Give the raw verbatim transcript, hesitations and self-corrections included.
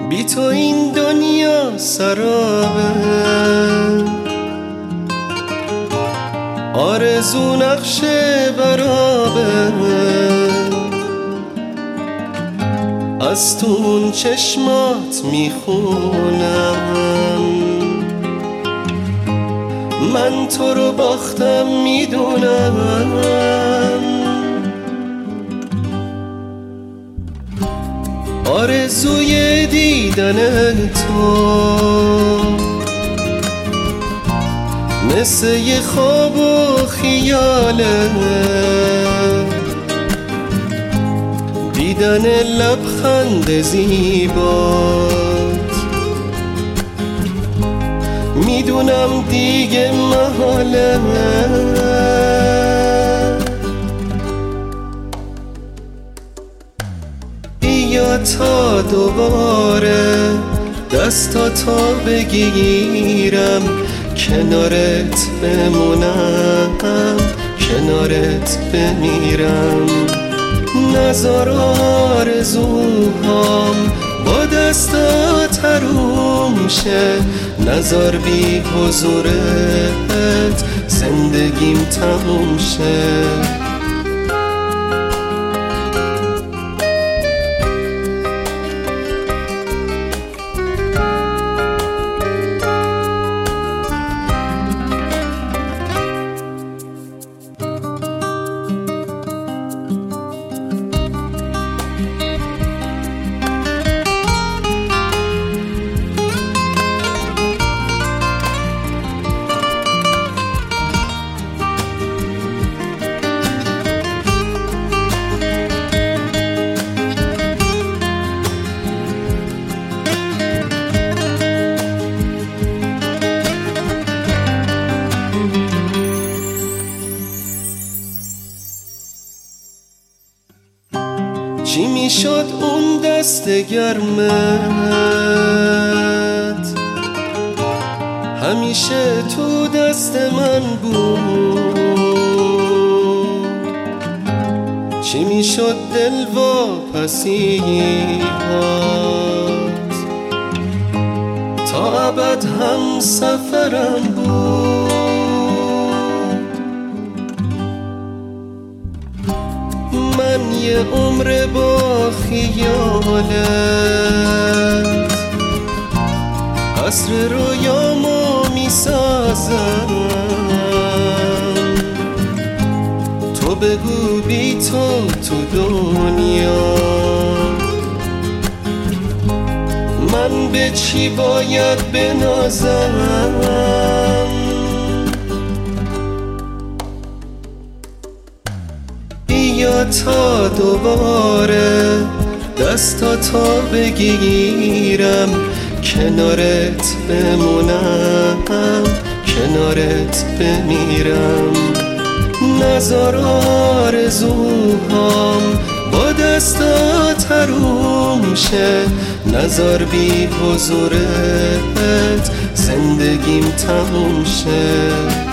بی تو این دنیا سرابه، آرزو نقش برابه، از تو اون چشمات میخونم، من تو رو باختم میدونم. آرزوی دیدن تو مثل یه خواب و خیاله، دیدن لبخند زیبات میدونم دیگه محاله. بیا تا دوباره دستاتو بگیرم، کنارت بمونم، کنارت بمیرم. نزار آرزوهام با دستات حروم شه، نزار بی حضورت زندگیم تموم شه. چی میشد اون دست گرمت، همیشه تو دست من بود. چی میشد دل واپسی‌هات، تا ابد هم سفرم بود. من یه عمر با خیالت قصر رویامو میسازم. تو بگو بی تو تو دنیا من به چی باید بنازم. بیا تا دوباره دستاتو بگیرم، کنارت بمونم، کنارت بمیرم. نزار آرزوهام با دستات حروم شه، نزار بی حضورت زندگیم تموم شه.